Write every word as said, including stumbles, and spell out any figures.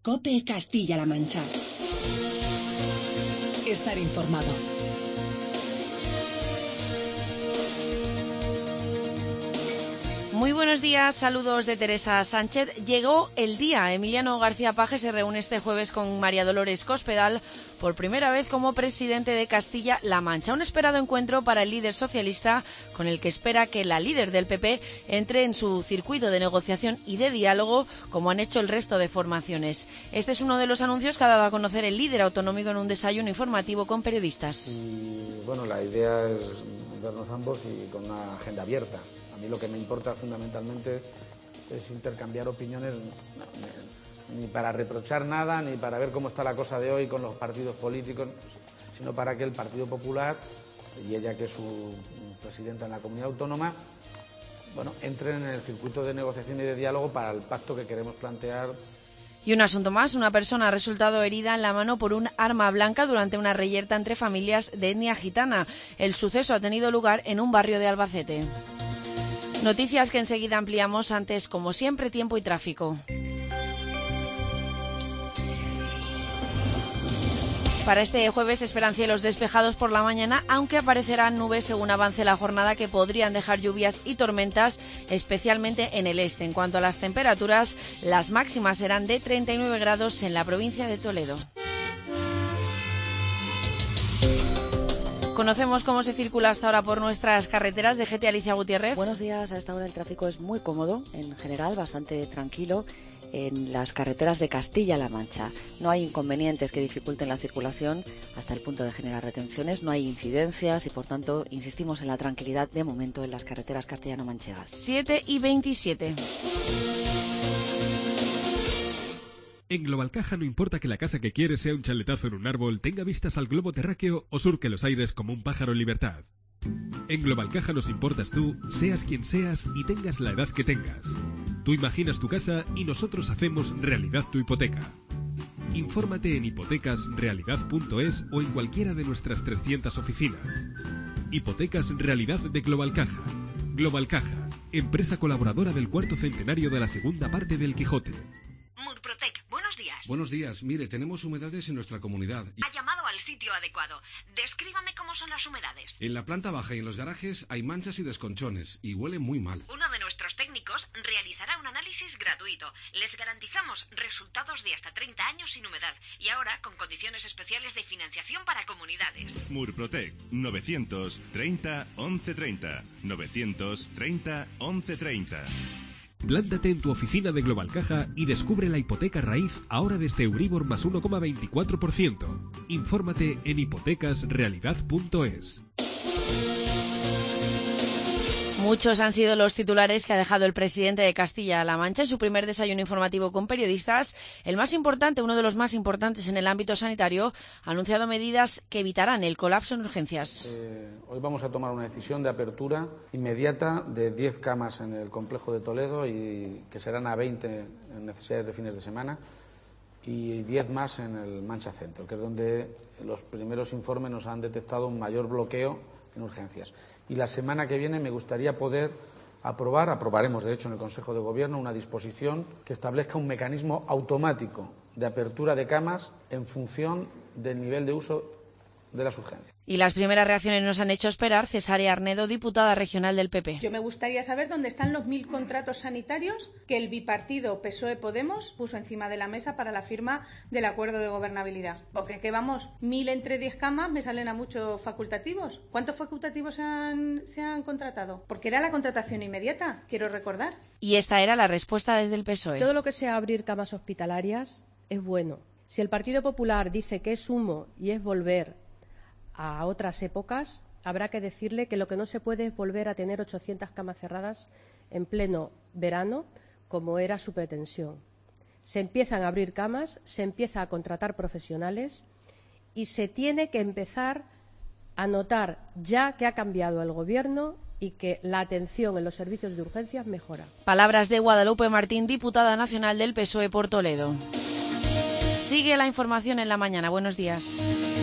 COPE Castilla-La Mancha. Estar informado. Muy buenos días, saludos de Teresa Sánchez. Llegó el día. Emiliano García Paje se reúne este jueves con María Dolores Cospedal por primera vez como presidente de Castilla-La Mancha. Un esperado encuentro para el líder socialista con el que espera que la líder del P P entre en su circuito de negociación y de diálogo como han hecho el resto de formaciones. Este es uno de los anuncios que ha dado a conocer el líder autonómico en un desayuno informativo con periodistas. Y bueno, la idea es vernos ambos y con una agenda abierta. A mí lo que me importa fundamentalmente es intercambiar opiniones, ni para reprochar nada, ni para ver cómo está la cosa de hoy con los partidos políticos, sino para que el Partido Popular, y ella que es su presidenta en la comunidad autónoma, bueno, entren en el circuito de negociación y de diálogo para el pacto que queremos plantear. Y un asunto más, una persona ha resultado herida en la mano por un arma blanca durante una reyerta entre familias de etnia gitana. El suceso ha tenido lugar en un barrio de Albacete. Noticias que enseguida ampliamos, antes, como siempre, tiempo y tráfico. Para este jueves esperan cielos despejados por la mañana, aunque aparecerán nubes según avance la jornada que podrían dejar lluvias y tormentas, especialmente en el este. En cuanto a las temperaturas, las máximas serán de treinta y nueve grados en la provincia de Toledo. Conocemos cómo se circula hasta ahora por nuestras carreteras. De G T Alicia Gutiérrez. Buenos días. A esta hora el tráfico es muy cómodo, en general, bastante tranquilo en las carreteras de Castilla-La Mancha. No hay inconvenientes que dificulten la circulación hasta el punto de generar retenciones, no hay incidencias y, por tanto, insistimos en la tranquilidad de momento en las carreteras castellano-manchegas. siete y veintisiete. En Globalcaja no importa que la casa que quieres sea un chaletazo en un árbol, tenga vistas al globo terráqueo o surque los aires como un pájaro en libertad. En Globalcaja nos importas tú, seas quien seas y tengas la edad que tengas. Tú imaginas tu casa y nosotros hacemos realidad tu hipoteca. Infórmate en hipotecas realidad punto es o en cualquiera de nuestras trescientas oficinas. Hipotecas Realidad de Globalcaja. Globalcaja, empresa colaboradora del cuarto centenario de la segunda parte del Quijote. Murprotec, buenos días. Buenos días, mire, tenemos humedades en nuestra comunidad. Ha llamado al sitio adecuado. Descríbame cómo son las humedades. En la planta baja y en los garajes hay manchas y desconchones y huele muy mal. Uno de nuestros técnicos realizará un análisis gratuito. Les garantizamos resultados de hasta treinta años sin humedad y ahora con condiciones especiales de financiación para comunidades. Murprotec, novecientos treinta once treinta. novecientos treinta once treinta. Plántate en tu oficina de Globalcaja y descubre la hipoteca raíz ahora desde Euribor más uno coma veinticuatro por ciento. Infórmate en hipotecas realidad punto es. Muchos han sido los titulares que ha dejado el presidente de Castilla-La Mancha en su primer desayuno informativo con periodistas. El más importante, uno de los más importantes en el ámbito sanitario, ha anunciado medidas que evitarán el colapso en urgencias. Eh, hoy vamos a tomar una decisión de apertura inmediata de diez camas en el complejo de Toledo y que serán a veinte en necesidades de fines de semana y diez más en el Mancha Centro, que es donde los primeros informes nos han detectado un mayor bloqueo en urgencias. Y la semana que viene me gustaría poder aprobar, aprobaremos de hecho en el Consejo de Gobierno, una disposición que establezca un mecanismo automático de apertura de camas en función del nivel de uso de las urgencias. Y las primeras reacciones nos han hecho esperar. Cesárea Arnedo, diputada regional del P P. Yo me gustaría saber dónde están los mil contratos sanitarios que el bipartido P S O E-Podemos puso encima de la mesa para la firma del acuerdo de gobernabilidad. Porque, ¿qué vamos? Mil entre diez camas me salen a muchos facultativos. ¿Cuántos facultativos se han, se han contratado? Porque era la contratación inmediata, quiero recordar. Y esta era la respuesta desde el P S O E. Todo lo que sea abrir camas hospitalarias es bueno. Si el Partido Popular dice que es humo y es volver a otras épocas, habrá que decirle que lo que no se puede es volver a tener ochocientas camas cerradas en pleno verano, como era su pretensión. Se empiezan a abrir camas, se empieza a contratar profesionales y se tiene que empezar a notar ya que ha cambiado el Gobierno y que la atención en los servicios de urgencias mejora. Palabras de Guadalupe Martín, diputada nacional del P S O E por Toledo. Sigue la información en la mañana. Buenos días.